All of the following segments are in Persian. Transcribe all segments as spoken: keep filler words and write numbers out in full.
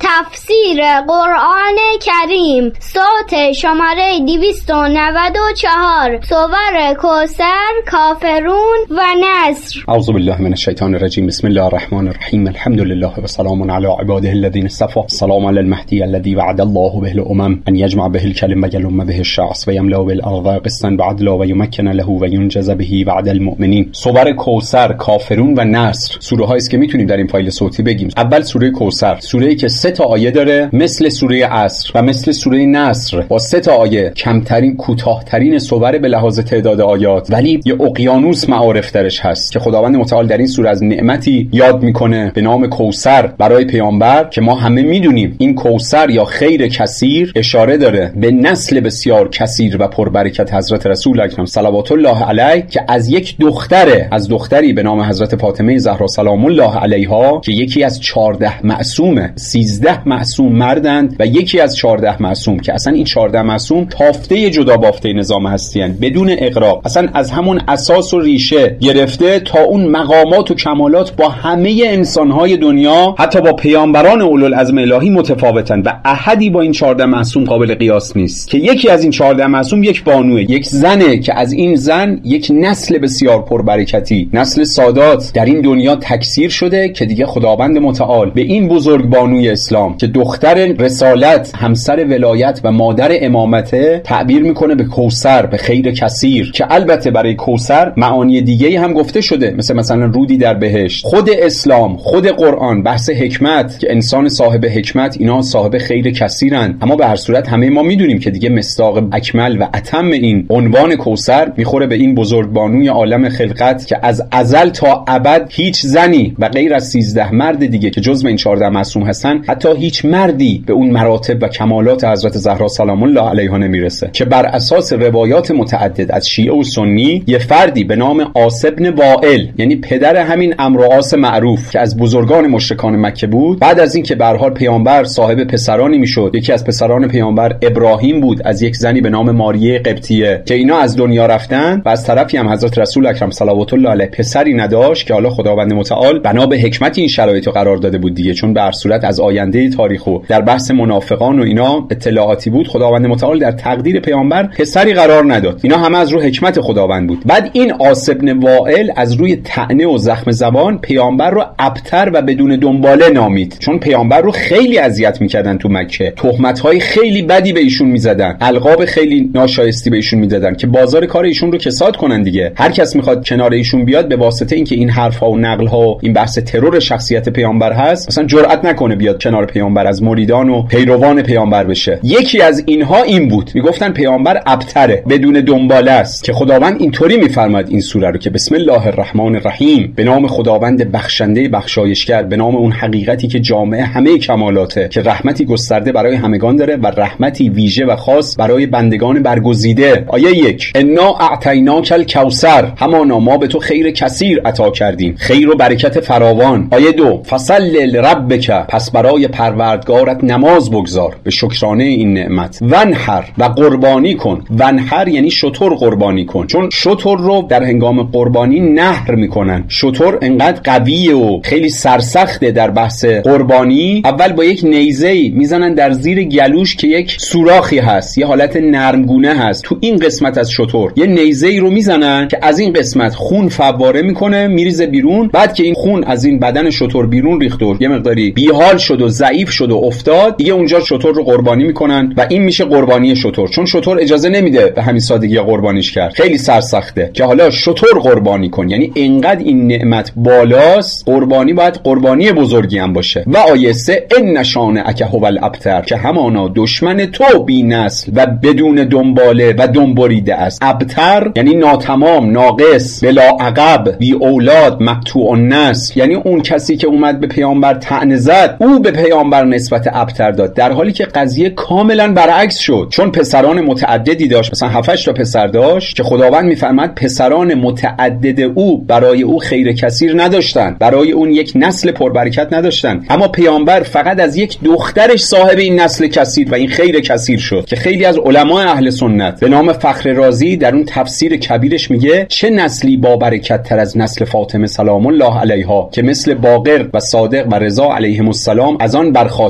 تفسیر قرآن کریم، صوت شماره دویست و نود و چهار، سور کوثر، کافرون و نصر. اعوذ بالله من الشیطان الرجیم. بسم الله الرحمن الرحیم. الحمد لله و سلام علی عباده الذین اصطفى. سلام علی المهدی الذی وعد الله به الامم ان یجمع به الکلم و یلم به الشعث و یملا بالارض قسطا بعدلا و یمکن له و ینجز به وعد المؤمنین. سور کوثر، کافرون و نصر سوره هایی است که میتونیم در این فایل صوتی بگیم. اول سوره کوثر، سوره‌ای که سه تا آیه داره، مثل سوره عصر و مثل سوره نصر با سه تا آیه، کمترین کوتاه‌ترین سور به لحاظ تعداد آیات، ولی یه اقیانوس معارف درش هست که خداوند متعال در این سوره از نعمتی یاد میکنه به نام کوثر برای پیامبر که ما همه میدونیم این کوثر یا خیر کثیر اشاره داره به نسل بسیار کثیر و پربرکت حضرت رسول اکرم صلوات الله علیه که از یک دختره از دختری به نام حضرت فاطمه زهرا سلام الله علیها که یکی از چهارده معصومه، سیزده معصوم مردند و یکی از چهارده معصوم که اصلا این چهارده معصوم تافته جدا بافته نظام هستی هستند بدون اغراق، اصلا از همون اساس و ریشه گرفته تا اون مقامات و کمالات با همه انسانهای دنیا، حتی با پیامبران اولوالعزم الهی متفاوتن و احدی با این چهارده معصوم قابل قیاس نیست که یکی از این چهارده معصوم یک بانوه، یک زنه که از این زن یک نسل بسیار پربرکتی، نسل سادات در این دنیا تکثیر شده که دیگه خداوند متعال به این بزرگ بانوی اسلام که دختر رسالت، همسر ولایت و مادر امامته تعبیر میکنه به کوثر، به خیر کثیر، که البته برای کوثر معانی دیگه هم گفته شده، مثل مثلا رودی در بهشت. خود اسلام، خود قرآن بحث حکمت که انسان صاحب حکمت اینا صاحب خیر کثیرن، اما به هر صورت همه ما میدونیم که دیگه مصداق اکمل و اتم این عنوان کوثر میخوره به این بزرگ بانوی عالم خلقت که از ازل تا ابد هیچ زنی و غیر از سیزده مرد دیگه که جزو این چهارده معصوم هستن، حتی هیچ مردی به اون مراتب و کمالات حضرت زهرا سلام الله علیها نمیرسه. که بر اساس روایات متعدد از شیعه و سنی یه فردی به نام عاص بن وائل، یعنی پدر همین عمرو و عاص معروف که از بزرگان مشرکان مکه بود، بعد از اینکه به هر حال پیامبر صاحب پسرانی میشد، یکی از پسران پیامبر ابراهیم بود از یک زنی به نام ماریه قبطیه که اینا از دنیا رفتن و از طرفی هم حضرت رسول اکرم صلوات الله علیه پسری نداشت که حالا خداوند متعال بنا به حکمت این شرایطو قرار داده بود دیگه، چون به هر صورت از آینده تاریخ و در بحث منافقان و اینا اطلاعاتی بود، خداوند متعال در تقدیر پیامبر پسری قرار نداد. اینا همه از روی حکمت خداوند بود. بعد این عاص بن وائل از روی طعنه و زخم زبان پیامبر رو ابتر و بدون دنباله نامید، چون پیامبر رو خیلی اذیت میکردن تو مکه، تهمت‌های خیلی بدی به ایشون میزدن، القاب خیلی ناشایستی به ایشون میدادن که بازار کار ایشون رو کساد کنن دیگه. هر کس میخواد کنار ایشون بیاد به واسطه اینکه این حرف‌ها و نقل‌ها و این بحث ترور شخصیت پیامبر هست، مثلا جرئت نکنه بیاد کنار پیامبر، از مریدان و پیروان پیامبر بشه. یکی از اینها این بود، میگفتن پیامبر ابتره، بدون دنباله است، که خداوند اینطوری میفرماد این سوره رو که بسم الله الرحمن الرحیم، به نام خداوند بخشنده بخشایشگر، به نام اون حقیقتی که جامعه همه کمالاته، که رحمتی گسترده برای همگان داره و رحمتی ویژه و خاص برای بندگان برگزیده. آیه یک، انا اعطیناک الکوثر، همانا ما به تو خیر کثیر عطا کردیم، خیر و برکت فراوان. آیه دو، فصل لربک، پس برای پروردگارت نماز بگذار به شکرانه این نعمت، ونحر، و قربانی کن. ونحر یعنی شتر قربانی کن، چون شتر رو در هنگام قربانی نحر میکنن. شتر انقدر قویه و خیلی سرسخته در بحث قربانی، اول با یک نیزه‌ای میزنن در زیر گلوش که یک سوراخی هست، یه حالت نرمگونه هست تو این قسمت از شتر، یه نیزه‌ای رو میزنن که از این قسمت خون فواره میکنه میریزه بیرون. بعد که این خون از این بدن شتر بیرون ریخت و یه مقداری بیحال شد و ضعیف شد و افتاد، دیگه اونجا شتر رو قربانی میکنن و این میشه قربانی شتر، چون شتر اجازه نمیده به همین سادگی قربانیش کرد، خیلی سرسخته. که حالا شتر قربانی کن، یعنی انقدر این نعمت بالاست، قربانی باید قربانی بزرگی هم باشه. و آیه سه، ان شانئک هو الابتر، که همانا دشمن تو بی نسل و بدون دنباله و دنبریده است. ابتر یعنی ناتمام، ناقص، بلا عقب، بی اولاد، مقطوع النسل، یعنی اون کسی که اومد به پیامبر طعنه زد، او به پیامبر نسبت ابتر داد، در حالی که قضیه کاملا برعکس شد، چون پسران متعددی داشت، مثلا هفت تا پسر داشت که خداوند میفرماد پسران متعدد او برای او خیر کثیر نداشتن، برای اون یک نسل پربرکت نداشتن، اما پیامبر فقط از یک دخترش صاحب این نسل کثیر و این خیر کثیر شد. که خیلی از علمای اهل سنت به نام فخر رازی در اون تفسیر کبیرش میگه چه نسلی با برکت تر از نسل فاطمه سلام الله علیها که مثل باقر و صادق و رضا علیهم السلام از آن برخاست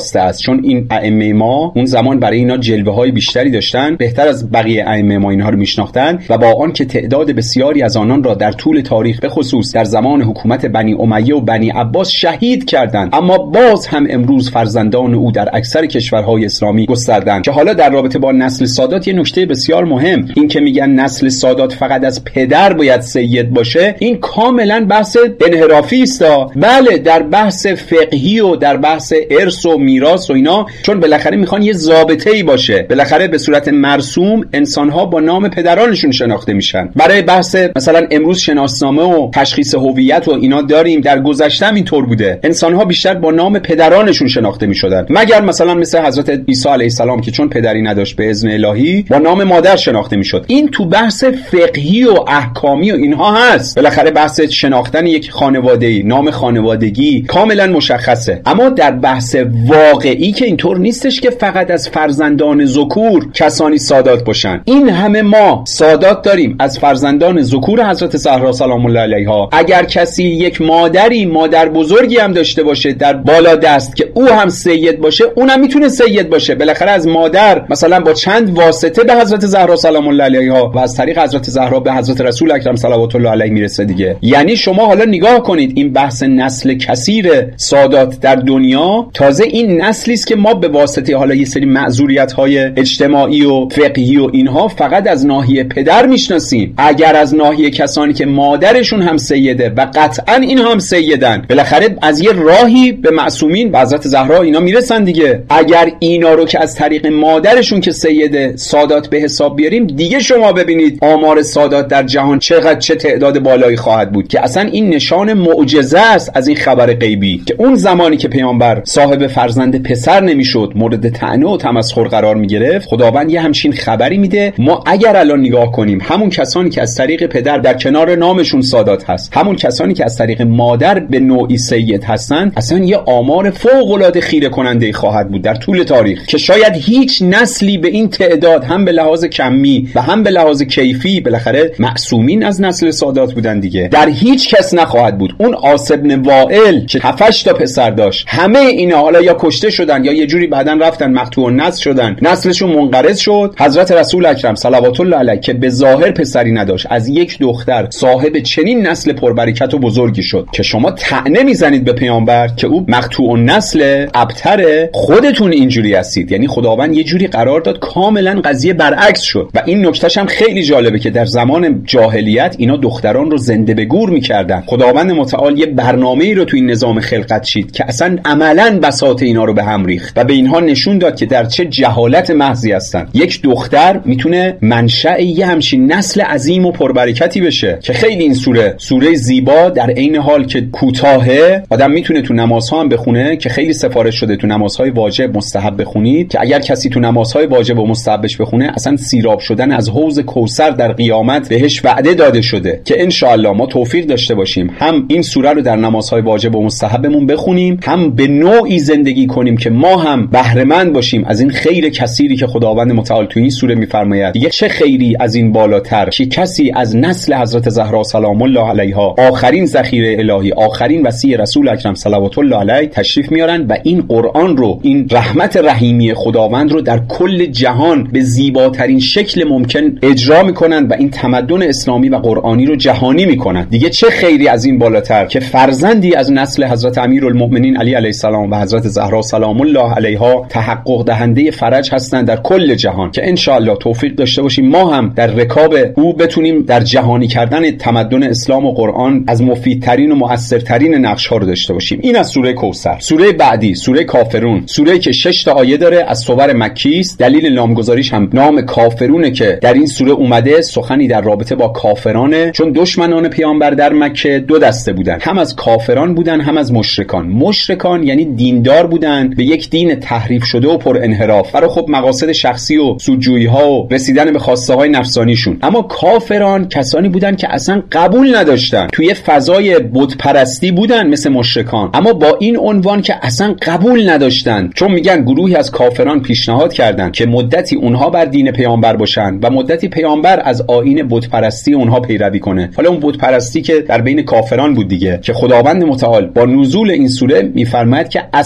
خواسته است، چون این ائمه ما اون زمان برای اینا جلوه‌های بیشتری داشتن، بهتر از بقیه ائمه ما اینها رو میشناختن و با آن که تعداد بسیاری از آنان را در طول تاریخ به خصوص در زمان حکومت بنی امیه و بنی عباس شهید کردند، اما باز هم امروز فرزندان او در اکثر کشورهای اسلامی گستردند. که حالا در رابطه با نسل سادات یه نکته بسیار مهم، این که میگن نسل سادات فقط از پدر باید سید باشه، این کاملا بحث انحرافی است. بله در بحث فقهی و در بحث ارث و میراث و اینا، چون بالاخره میخوان یه ضابطه‌ای باشه، بالاخره به صورت مرسوم انسان‌ها با نام پدرانشون شناخته میشن. برای بحث مثلا امروز شناسنامه و تشخیص هویت و اینا داریم، در گذشته هم اینطور بوده، انسان‌ها بیشتر با نام پدرانشون شناخته میشدن، مگر مثلا مثل حضرت عیسی علیه السلام که چون پدری نداشت به اذن الهی با نام مادر شناخته میشد. این تو بحث فقهی و احکامی و اینها هست، بالاخره بحث شناختن یک خانواده‌ای، نام خانوادگی کاملا مشخصه. اما در بحث واقعی که اینطور نیستش که فقط از فرزندان ذکور کسانی سادات باشن. این همه ما سادات داریم از فرزندان ذکور حضرت زهرا سلام الله علیها. اگر کسی یک مادری مادر بزرگی هم داشته باشه در بالا دست که او هم سید باشه، اونم میتونه سید باشه. بالاخره از مادر مثلا با چند واسطه به حضرت زهرا سلام الله علیها و از طریق حضرت زهرا به حضرت رسول اکرم صلوات الله علیه میرسه دیگه. یعنی شما حالا نگاه کنید این بحث نسل کثیر سادات در دنیا، تازه این نسلی است که ما به واسطه حالا یه سری معذوریت‌های اجتماعی و فقهی و اینها فقط از ناحیه پدر میشناسیم. اگر از ناحیه کسانی که مادرشون هم سیده و قطعاً این هم سیدن، بالاخره از یه راهی به معصومین به حضرت زهرا اینا میرسن دیگه. اگر اینا رو که از طریق مادرشون که سیده سادات به حساب بیاریم، دیگه شما ببینید آمار سادات در جهان چقدر چه تعداد بالایی خواهد بود، که اصلا این نشان معجزه است از این خبر غیبی که اون زمانی که پیامبر صاحب فرزند پسر نمیشد، مورد طعنه و تمسخر قرار میگرفت، خداوند یه همچین خبری میده. ما اگر الان نگاه کنیم، همون کسانی که از طریق پدر در کنار نامشون سادات هست، همون کسانی که از طریق مادر به نوعی سید هستن، اصلا یه آمار فوق العاده خیره کننده خواهد بود در طول تاریخ که شاید هیچ نسلی به این تعداد هم به لحاظ کمی و هم به لحاظ کیفی، بالاخره معصومین از نسل سادات بودن دیگه، در هیچ کس نخواهد بود. اون عاص بن وائل که هفتش تا پسر داشت، همه اینا حالا یا کشته شدن یا یه جوری بعدن رفتن مقطوع النسل شدن، نسلشون منقرض شد. حضرت رسول اکرم صلوات الله علیه که به ظاهر پسری نداشت، از یک دختر صاحب چنین نسل پربرکت و بزرگی شد که شما طعنه میزنید به پیامبر که او مقطوع النسل، ابتره. خودتون اینجوری هستید. یعنی خداوند یه جوری قرار داد کاملا قضیه برعکس شد. و این نکتهش هم خیلی جالبه که در زمان جاهلیت اینا دختران رو زنده به گور میکردن. خداوند متعال یه برنامه‌ای رو تو این نظام خلقت چید که اصلا عملاً بساط اینا رو به هم ریخت و به اینها نشون داد که در چه جهالت محضی هستن. یک دختر میتونه منشأ یه همچین نسل عظیم و پربرکتی بشه که خیلی این سوره سوره زیبا در عین حال که کوتاهه، آدم میتونه تو نمازها هم بخونه که خیلی سفارش شده تو نمازهای واجب مستحب بخونید که اگر کسی تو نمازهای واجب و مستحبش بخونه، اصلا سیراب شدن از حوض کوثر در قیامت بهش وعده داده شده که ان شاء الله ما توفیق داشته باشیم هم این سوره رو در نمازهای واجب و مستحبمون بخونیم، هم به نوعی زندگی کنیم که ما هم بهره مند باشیم از این خیر کثیری که خداوند متعال تو این سوره میفرماید. دیگه چه خیری از این بالاتر که کسی از نسل حضرت زهرا سلام الله علیها، آخرین ذخیره الهی، آخرین وصی رسول اکرم صلوات الله علیه، تشریف میارن و این قرآن رو، این رحمت رحیمی خداوند رو در کل جهان به زیباترین شکل ممکن اجرا میکنن و این تمدن اسلامی و قرآنی رو جهانی میکنن. دیگه چه خیری از این بالاتر که فرزندی از نسل حضرت امیرالمؤمنین علی علیه السلام و حضرت زهرا سلام الله علیها تحقق دهنده فرج هستند در کل جهان، که ان شاء الله توفیق داشته باشیم ما هم در رکاب او بتونیم در جهانی کردن تمدن اسلام و قرآن از مفیدترین و مؤثرترین نقش ها رو داشته باشیم. این از سوره کوثر. سوره بعدی سوره کافرون، سوره که شش تا آیه داره، از سور مکی است. دلیل نامگذاریش هم نام کافرونه که در این سوره اومده سخنی در رابطه با کافرانه، چون دشمنان پیامبر در مکه دو دسته بودن، هم از کافران بودن هم از مشرکان. مشرکان یعنی دیندار بودن به یک دین تحریف شده و پر انحراف برای خب مقاصد شخصی و سودجویی ها و رسیدن به خواسته های نفسانیشون. اما کافران کسانی بودن که اصلا قبول نداشتن، توی فضای بت پرستی بودن مثل مشرکان، اما با این عنوان که اصلا قبول نداشتن، چون میگن گروهی از کافران پیشنهاد کردن که مدتی اونها بر دین پیامبر باشن و مدتی پیامبر از آیین بت پرستی اونها پیروی کنه. حالا اون بت پرستی که در بین کافران بود دیگه، که خداوند متعال با نزول این سوره میفرماید که اصلا این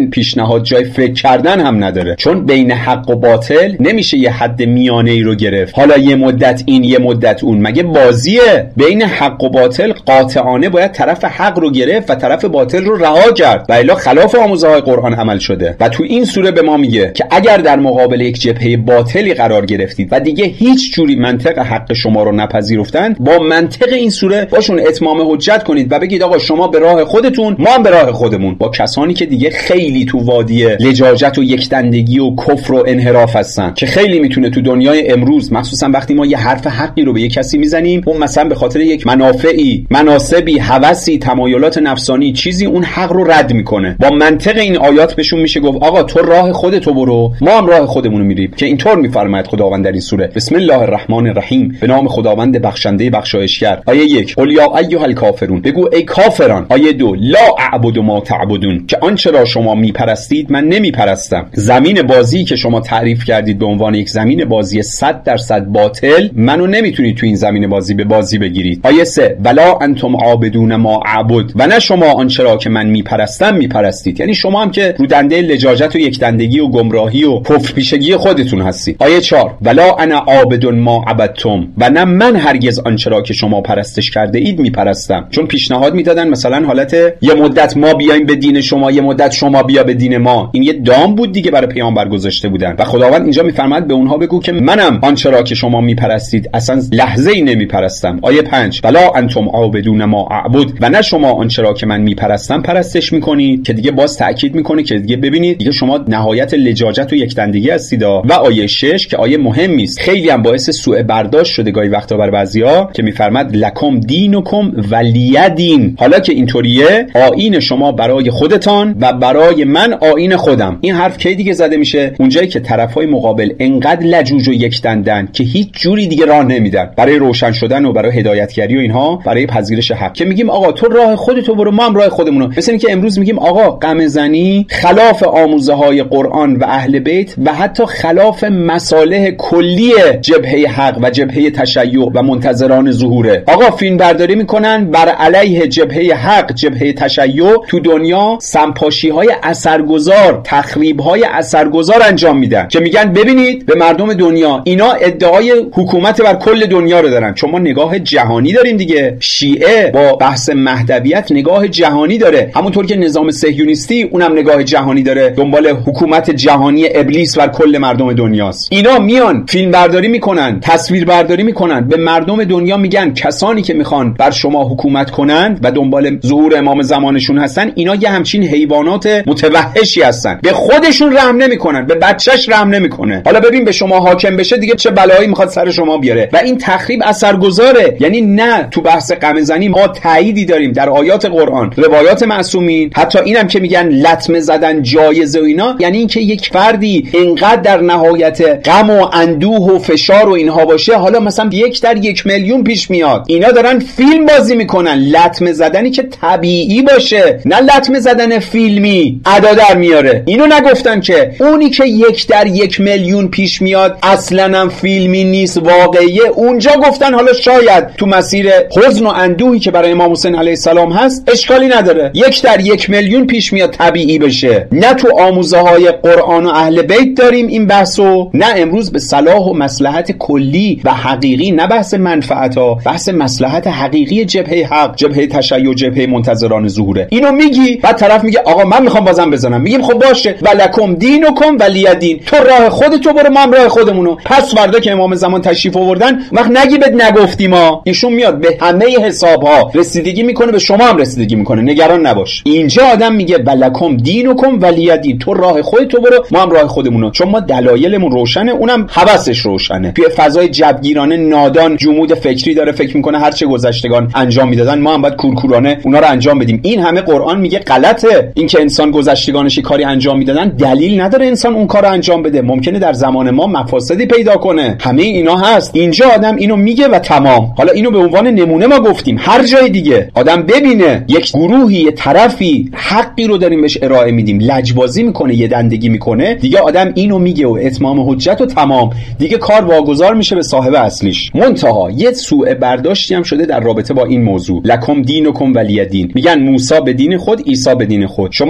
پیشنهاد جای فکر کردن هم نداره، چون بین حق و باطل نمیشه یه حد میانه ای رو گرفت. حالا یه مدت این یه مدت اون، مگه بازیه؟ بین حق و باطل قاطعانه باید طرف حق رو گرفت و طرف باطل رو رها کرد، و الا خلاف آموزه های قرآن عمل شده. و تو این سوره به ما میگه که اگر در مقابل یک جبهه باطلی قرار گرفتید و دیگه هیچ جوری منطق حق شما رو نپذیرفتند، با منطق این سوره باشون اتمام حجت کنید و بگید آقا شما به راه خودتون، ما هم به راه خودمون. با کسانی که دیگه خیلی تو وادی لجاجت و یکدندگی و کفر و انحراف هستن، که خیلی میتونه تو دنیای امروز، مخصوصا وقتی ما یه حرف حقی رو به یک کسی میزنیم، اون مثلا به خاطر یک منافعی، مناسبی، هوسی، تمایلات نفسانی چیزی اون حق رو رد میکنه. با منطق این آیات بهشون میشه گفت آقا تو راه خودتو برو، ما هم راه خودمون رو میریم. که اینطور میفرماید خداوند در این سوره: بسم الله الرحمن الرحیم، به نام خداوند بخشنده بخشایشگر. آیه یک: قل یا ایها الکافرون، بگو ای کافران. آیه دو: لا اعبد ما تعبدون، که آنچه را شما میپرستید من نمیپرستم. زمین بازی که شما تعریف کردید به عنوان یک زمین بازی صد درصد باطل، منو نمیتونید تو این زمین بازی به بازی بگیرید. آیه سه: ولا انتم عابدون ما اعبد، و نه شما آنچه را که من میپرستم میپرستید. یعنی شما هم که رو دنده لجاجت و یکدندگی و گمراهی و کفر پیشگی خودتون هستید. آیه چهار: ولا انا عابد ما عبدتم، و نه من هرگز آنچه را که شما پرستش کرده اید میپرستم. چون پیشنهاد میدادن مثلا حالت یه مدت ما بیایم به دین شما، یه مدت شما بیا به دین ما. این یه دام بود دیگه برای پیامبر گذاشته بودن. و خداوند اینجا میفرماید به اونها بگو که منم آنچه را که شما میپرستید اصلا لحظه ای نمیپرستم. آیه پنج: ولا انتم عابدون ما اعبد، و نه شما آنچه را که من میپرستم پرستش میکنید. که دیگه باز تاکید میکنه که دیگه ببینید دیگه شما نهایت لجاجت و یکدندگی هستید. و آیه شش که آیه مهمی است، خیلی هم باعث سوء برداشت شده گاهی وقتا برای بعضیا، که میفرماد لکم دینکم ولی دین. حالا که اینطوریه، آیین شما برای خودتان و برای من آیین خودم. این حرف کی دیگه زده میشه؟ اونجایی که طرفای مقابل انقدر لجوج و یکدندن که هیچ جوری دیگه راه نمیدن برای روشن شدن و برای هدایتگری و اینها، برای پذیرش حق. که میگیم آقا تو راه خودتو برو، ما هم راه خودمونو. مثلا اینکه امروز میگیم آقا غم زنی خلاف آموزه های قرآن و اهل بیت و حتی خلاف مصالح کلی جبهه حق و جبهه تشیع و منتظران ظهوره. آقا فیلم برداری میکنن بر علیه جبهه حق، جبهه تشیع، تو دنیا سمپاشی های اثرگذار، تخریب های اثرگذار انجام میدن، که میگن ببینید به مردم دنیا اینا ادعای حکومت بر کل دنیا رو دارن. چون ما نگاه جهانی داریم دیگه. شیعه با بحث مهدویت نگاه جهانی داره، همونطور که نظام صهیونیستی اونم نگاه جهانی داره، دنبال حکومت جهانی ابلیس بر کل مردم دنیاست. اینا میان فیلم برداری میکنن، تصویر برداری میکنن، به مردم دنیا میگن کسانی که میخوان بر شما حکومت کنند و دنبال ظهور امام زمانشون هستن، اینا یه همچین حیوانات متوحشی هستن. به خودشون رحم نمیکنن، به بچهش رحم نمیکنه. حالا ببین به شما حاکم بشه دیگه چه بلایی میخواد سر شما بیاره. و این تخریب اثرگذاره. یعنی نه تو بحث غم زنی ما تأییدی داریم در آیات قرآن، روایات معصومین، حتی اینم که میگن لطمه زدن جایزه و اینا، یعنی اینکه یک فردی اینقدر در نهایت غم و اندوه و فشار و اینها باشه، حالا مثلا یک در یک میلیون پیش میاد. اینا دارن فیلم بازی میکنن. لطمه زدنی که طبیعی باشه، نه لطمه زدن فیلمی ادا در میاره. اینو نگفتن که اونی که یک در یک میلیون پیش میاد اصلا هم فیلمی نیست، واقعیه. اونجا گفتن حالا شاید تو مسیر حزن و اندوهی که برای امام حسین علیه السلام هست اشکالی نداره یک در یک میلیون پیش میاد طبیعی بشه. نه تو آموزه های قرآن و اهل بیت داریم این بحثو، نه امروز به صلاح و مصلحت کلی و حقیقی، نه بحث منفعت ها، بحث مصلحت حقیقی جبهه حق، جبهه تشیع، جبهه منتظران ظهوره. اینو میگی، بعد طرف میگه آقا من میخوام بازم بزنم. میگیم خب باشه، ولکم دینکم ولی دین، تو راه خودتو برو، ما هم راه خودمونو. پس فردا که امام زمان تشریف آوردن، وقت نگی بهت نگفتیم ما. ایشون میاد به همه حساب ها رسیدگی میکنه، به شما هم رسیدگی میکنه، نگران نباش. اینجا آدم میگه ولکم دینکم ولی دین، تو راه خودتو برو، ما هم راه خودمونو. چون ما دلایلمون روشنه، اونم حواسش روشنه. توی فضای جبگیرانه نادان جمود فکری داره، فکر میکنه هر چه گذشتگان انجام میدادن ما هم باید کورکورانه اونا رو انجام بدیم. این همه قرآن میگه غلطه. این که انسان گذشتگانش کاری انجام میدادن دلیل نداره انسان اون کارو انجام بده. ممکنه در زمان ما مفاسدی پیدا کنه. همه اینا هست. اینجا آدم اینو میگه و تمام. حالا اینو به عنوان نمونه ما گفتیم. هر جای دیگه آدم ببینه یک گروهی، یه طرفی حقی رو داریم بهش ارائه میدیم، لجبازی میکنه، یه دندگی میکنه، دیگه آدم اینو میگه و اتمام حجت و تمام، دیگه کار واگذار میشه به صاحب اصلیش. منتها یه سوء برداشتی هم شده در رابطه با این موضوع. لکم دینکم ولی دین. میگن موسی به دین خود، عیسی به دین خود. شما حق نداری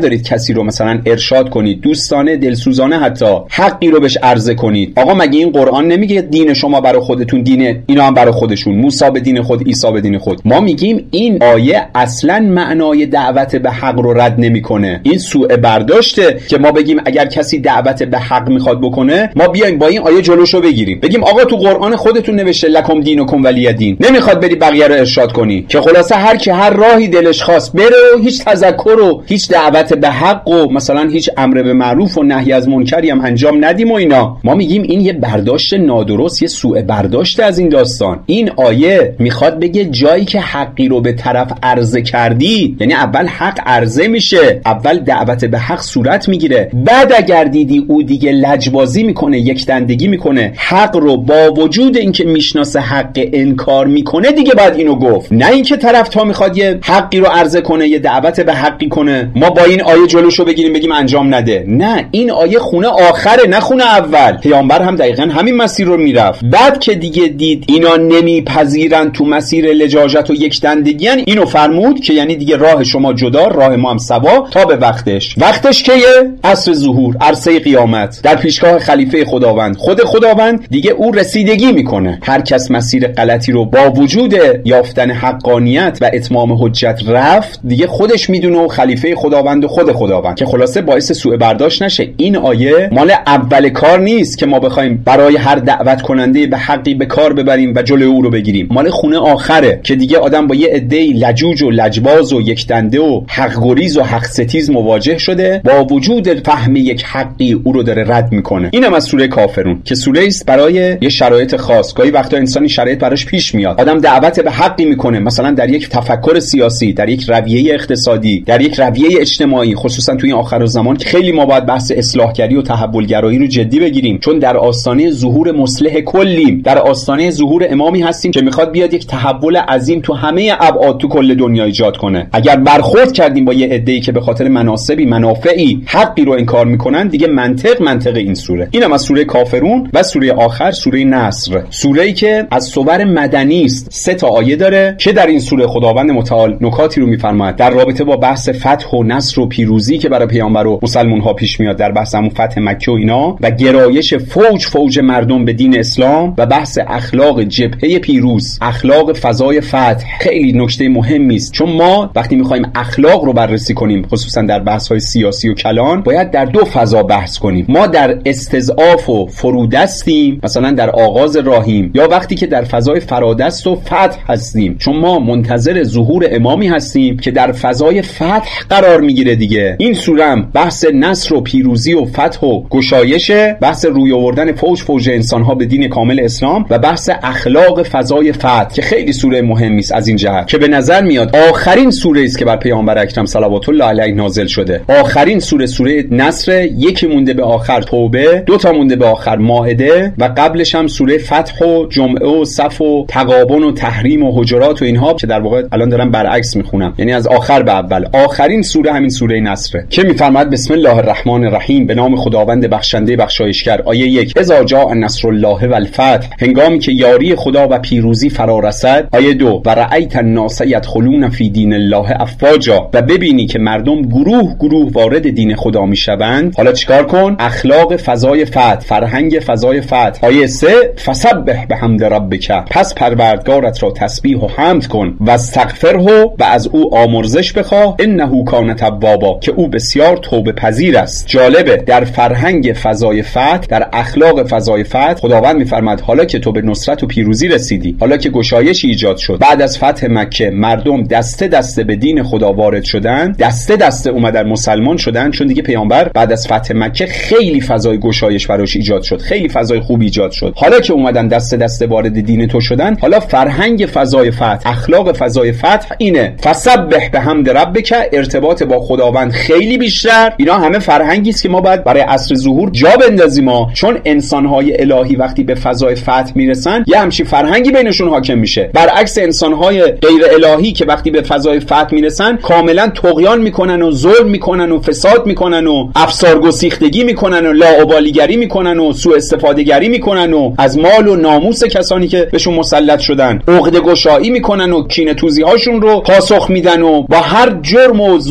ندارید کسی رو مثلا ارشاد کنید، دوستانه دلسوزانه حتی حقی رو بهش عرضه کنید. آقا مگه این قرآن نمیگه دین شما برای خودتون دینه، اینا هم برای خودشون، موسی به دین خود، عیسی به دین خود؟ ما میگیم این آیه اصلا معنای دعوت به حق رو رد نمیکنه. این سوء برداشته که ما بگیم اگر کسی دعوت به حق میخواد بکنه ما بیایم با این آیه جلوشو بگیریم، بگیم آقا تو قرآن خودتون نوشته لکم دینکم ولی دین، نمیخواد بری بقیه رو ارشاد کنی که خلاصه هر کی هر راهی دلش خواست بره و هیچ تذکر و هیچ دعوت به حق و مثلا هیچ امر به معروف و نهی از منکری هم انجام ندیم و اینا. ما میگیم این یه برداشت نادرست، یه سوء برداشت از این داستان. این آیه میخواد بگه جایی که حقی رو به طرف عرضه کردی، یعنی اول حق عرضه میشه، اول دعوت به حق صورت میگیره، بعد اگر دیدی او دیگه لجبازی میکنه، یک دندگی میکنه، حق رو با وجود اینکه میشناسه حق انکار میکنه، دیگه بعد اینو گفت. نه اینکه طرف تا میخواد یه حقی رو عرضه کنه، یه دعوت به حقی کنه، ما با این آیه جلوشو بگیریم بگیم انجام نده. نه، این آیه خونه آخره نه خونه اول. پیامبر هم دقیقاً همین مسیر رو میرفت. بعد که دیگه دید اینا نمیپذیرن، تو مسیر لجاجت و یک دندگیان، اینو فرمود که یعنی دیگه راه شما جدا، راه ما هم سوا، تا به وقتش. وقتش کیه؟ عصر ظهور، عرصه قیامت، در پیشگاه خلیفه خداوند، خود خداوند دیگه او رسیدگی میکنه. هر کس مسیر غلطی رو با وجود یافتن حقانیت و اتمام حجت رفت، دیگه خودش میدونه و خلیفه خداوند و خود خداوند، که خلاصه باعث سوء برداشت نشه. این آیه مال اول کار نیست که ما بخوایم برای هر دعوت کننده به حقی به کار ببریم و جلوی او رو بگیریم. مال خونه آخره که دیگه آدم با یه عده‌ای لجوج و لجباز و یک دنده و حق گریز و حق ستیز مواجه شده، با وجود فهم یک حقی او رو داره رد میکنه. اینم از سوره کافرون که سوره است برای یه شرایط خاص. گاهی وقتا انسانی شرایط براش پیش میاد، آدم دعوت به حقی میکنه، مثلا در یک تفکر سیاسی، در یک رویه اقتصادی، در یک رویه اجتماعی، خصوصا توی این آخرالزمان که خیلی ما باید بحث اصلاحگری و تحولگرایی رو جدی بگیریم، چون در آستانه ظهور مصلح کلیم، در آستانه ظهور امامی هستیم که میخواد بیاد یک تحول عظیم تو همه ابعاد تو کل دنیا ایجاد کنه. اگر برخورد کردیم با یه عده‌ای که به خاطر مناسبی، منافعی حقی رو انکار میکنن، دیگه منطق منطق این سوره. اینم از سوره کافرون و سوره آخر سوره نصر، سوره‌ای که از صور مدنی است. سه تا آیه داره که در این سوره خداوند متعال نکاتی رو میفرماید در رابطه با بحث فتح و نصر و پیروزی که برای پیامبر و مسلمان ها پیش میاد، در بحث همون فتح مکه و اینا و گرایش فوج فوج مردم به دین اسلام و بحث اخلاق جبهه پیروز، اخلاق فضای فتح. خیلی نکته مهمی است، چون ما وقتی میخوایم اخلاق رو بررسی کنیم، خصوصا در بحث های سیاسی و کلان، باید در دو فضا بحث کنیم. ما در استضعاف و فرودستیم، مثلا در آغاز راهیم، یا وقتی که در فضای فرادست و فتح هستیم، چون ما منتظر ظهور امامی هستیم که در فضای فتح قرار میگیره دیگه. این سوره هم بحث نصر و پیروزی و فتح و گشایشه، بحث روی آوردن فوج فوج انسانها به دین کامل اسلام و بحث اخلاق فضای فتح که خیلی سوره مهمی است از این جهت که به نظر میاد آخرین سوره است که بر پیامبر اکرم صلوات الله علیه نازل شده. آخرین سوره سوره نصر، یکی مونده به آخر توبه، دو تا مونده به آخر مائده و قبلش هم سوره فتح و جمعه و صف و تغابن و تحریم و حجرات و اینها که در واقع الان دارم برعکس میخونم، یعنی از آخر به اول. آخرین سوره همین سوره نصره که میفرماید بسم الله الرحمن الرحیم، به نام خداوند بخشنده بخشایشگر. آیه یک، اذا جاء نصر الله والفتح، هنگامی که یاری خدا و پیروزی فرا رسد. آیه دو، و رأیت الناس یدخلون فی دین الله افواجا، و ببینی که مردم گروه گروه وارد دین خدا میشوند. حالا چیکار کن؟ اخلاق فضای فتح، فرهنگ فضای فتح. آیه سه، فسبح بحمد ربک، پس پروردگارت را تسبیح و حمد کن و استغفره، و از او آمرزش بخواه، انه کان توابا، که او بسیار توبه پذیر است. جالبه، در فرهنگ فضای فتح، در اخلاق فضای فتح، خداوند میفرماد حالا که تو به نصرت و پیروزی رسیدی، حالا که گشایش ایجاد شد، بعد از فتح مکه مردم دسته دسته به دین خدا وارد شدن، دسته دسته اومدن مسلمان شدن، چون دیگه پیامبر بعد از فتح مکه خیلی فضای گشایش براش ایجاد شد، خیلی فضای خوب ایجاد شد. حالا که اومدن دسته دسته وارد دین تو شدن، حالا فرهنگ فضای فتح، اخلاق فضای فتح اینه، فسبح بحمد ربک، ارتباط با خداوند خیلی بیشتر. اینا همه فرهنگی است که ما باید برای عصر ظهور جا بندازیم ما، چون انسان‌های الهی وقتی به فضای فتح میرسن یه همچین فرهنگی بینشون حاکم میشه، برعکس انسان‌های غیر الهی که وقتی به فضای فتح میرسن کاملا طغیان میکنن و ظلم میکنن و فساد میکنن و افسار گسیختگی میکنن و لاابالیگری میکنن و سوء استفادهگری میکنن و از مال و ناموس کسانی که بهشون مسلط شدن عقده گشایی میکنن و کینه توزی هاشون رو پاسخ میدن و با هر جرم و ظلم و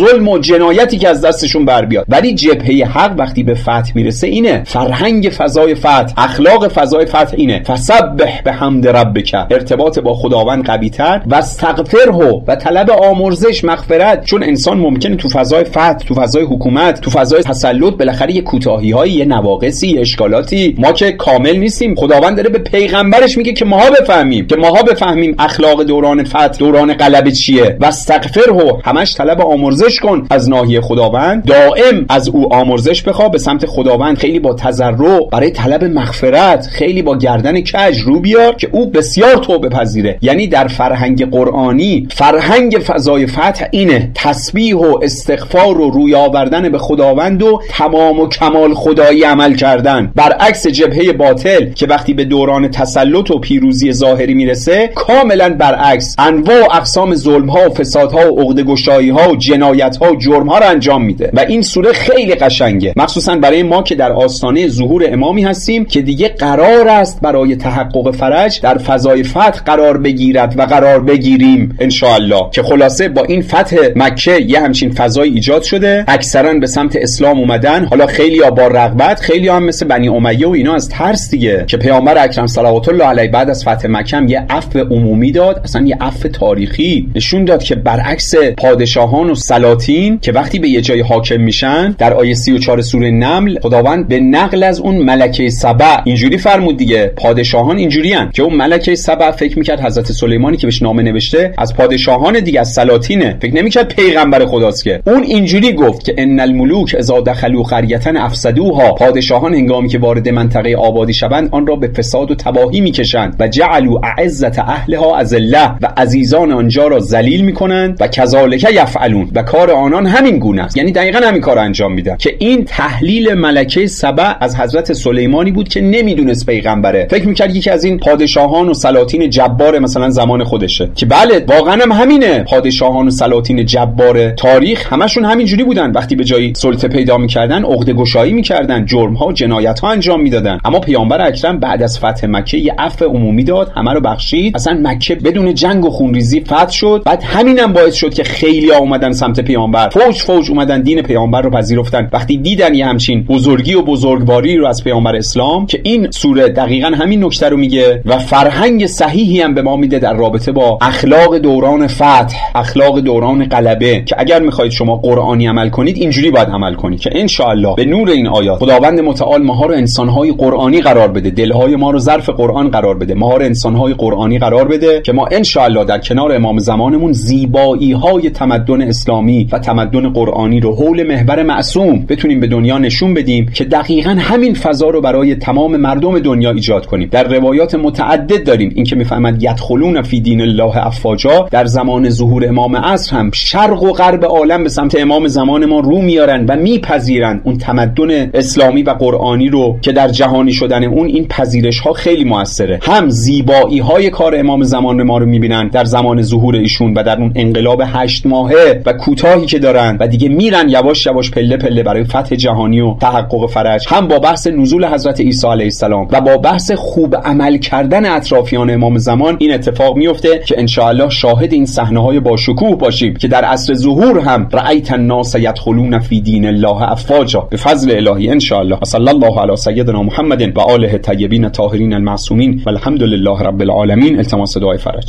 جنایتی که از دستشون بر بیاد. ولی جبهه حق وقتی به فتح میرسه اینه، فرهنگ فضای فتح، اخلاق فضای فتح اینه، فسبح بحمد ربک، ارتباط با خداوند قوی‌تر، و استغفره و طلب آمرزش، مغفرت. چون انسان ممکنه تو فضای فتح، تو فضای حکومت، تو فضای تسلط بالاخره یه کوتاهی‌هایی، یه نواقصی، یه اشکالاتی، ما که کامل نیستیم. خداوند داره به پیغمبرش میگه که ماها بفهمیم، که ماها بفهمیم اخلاق دوران فتح، دوران غلبه چیه. و استغفره، همش طلب آمرزش کن از ناحیه خداوند، دائم از او آمرزش بخوا به سمت خداوند، خیلی با تضرع برای طلب مغفرت، خیلی با گردن کج رو بیار که او بسیار توبه پذیره. یعنی در فرهنگ قرآنی فرهنگ فضای فتح اینه، تسبیح و استغفار و روی آوردن به خداوند و تمام و کمال خدایی عمل کردن. برعکس جبهه باطل که وقتی به دوران تسلط و پیروزی ظاهری میرسه کاملا برعکس، انواع و اقسام ظلم‌ها و فسادها و عقده‌گشایی‌ها و جنایت‌ها و جرم‌ها رو انجام میده. و این سوره خیلی قشنگه، مخصوصا برای ما که در آستانه ظهور امامی هستیم که دیگه قرار است برای تحقق فرج در فضای فتح قرار بگیرد و قرار بگیریم ان شاء الله. که خلاصه با این فتح مکه یه همچین فضای ایجاد شده، اکثرا به سمت اسلام اومدن. حالا خیلی‌ها با رغبت، خیلی‌ها هم مثل بنی امیه و اینا از ترس دیگه، که پیامبر اکرم صلوات الله علیه بعد از فتح مکه هم یه عفو عمومی داد، اصلا یه عفو تاریخی نشون داد که برعکس پادشاهان و سلاطین که وقتی به یه جای حاکم میشن، در آیه سی و چهار سوره نمل خداوند به نقل از اون ملکه سبع اینجوری فرمود دیگه، پادشاهان اینجوریان که اون ملکه سبع فکر میکرد حضرت سلیمانی که بهش نامه نوشته از پادشاهان دیگه، از سلاطینه، فکر نمیکرد پیغمبر خداست. که اون اینجوری گفت که ان الملوک اذا دخلوا قرية افسدوها، پادشاهان هنگامی که وارد منطقه آبادی شوند آن را به فساد و تباهی میکشند، و جعلوا اعزة اهلها اذله، و عزیزان آنجا را ذلیل میکنند، و کذالک یفعلون، و کار آنان همین گونه است. یعنی دقیقاً همین کارو انجام میدن. که این تحلیل ملکه سبع از حضرت سلیمانی بود که نمیدونست پیغمبره، فکر میکرد یکی از این پادشاهان و سلاطین جبار مثلا زمان خودشه. که بله واقعا هم همینه، پادشاهان و سلاطین جبار تاریخ همشون همینجوری بودن، وقتی به جایی سلطه پیدا میکردن عقده‌گشایی میکردن، جرم‌ها و جنایت‌ها انجام میدادن. اما پیامبر اکرم بعد از فتح مکه یه عفو عمومی داد، همه رو بخشید، اصلا مکه بدون جنگ و خونریزی فتح شد. بعد همینم باعث شد که خیلی‌ها اومدن سمت پیامبر، فوج فوج اومدن دین پیامبر رو پذیرفتن وقتی دیدن یه همچین بزرگی و بزرگواری رو از پیامبر اسلام. که این سوره دقیقاً همین نکته رو میگه و فرهنگ صحیحی هم به ما میده در رابطه با اخلاق دوران فتح، اخلاق دوران غلبه، که اگر میخواید شما قرآنی عمل کنید اینجوری باید عمل کنید. که ان شاء الله به نور این آیات خداوند متعال ما ها رو انسان‌های قرآنی قرار بده، دلهای ما رو ظرف قرآن قرار بده، ما رو انسان‌های قرآنی قرار بده، که ما ان شاء الله در کنار امام زمانمون زیبایی‌های تمدن اسلامی و تمدن قرآنی رو حول محور معصوم بتونیم به دنیا نشون بدیم، که دقیقاً همین فضا رو برای تمام مردم دنیا ایجاد کنیم. در روایات متعدد داریم این که میفهمند یدخلون فی دین الله افواجا، در زمان ظهور امام عصر هم شرق و غرب عالم به سمت امام زمان ما رو میارن و میپذیرن اون تمدن اسلامی و قرآنی رو، که در جهانی شدن اون این پذیرش ها خیلی موثره. هم زیبایی های کار امام زمان ما رو میبینن در زمان ظهور ایشون و در اون انقلاب هشت ماهه و کوتاهی که دارن، و دیگه میرن یواش یواش پله پله برای فتح جهانی و تحقق فرج. هم با بحث نزول حضرت عیسی علیه السلام و با بحث خوب عمل کردن اطرافیان امام زمان این اتفاق میفته، که ان شاء الله شاهد این صحنه‌های با شکوه باشیم که در عصر ظهور هم رأیت الناس يدخلون فی دین الله افواجا به فضل الهی ان شاء الله. صلی الله علی سیدنا محمد و آله الطیبین الطاهرین المعصومین والحمد لله رب العالمین. التماس دعای فرج.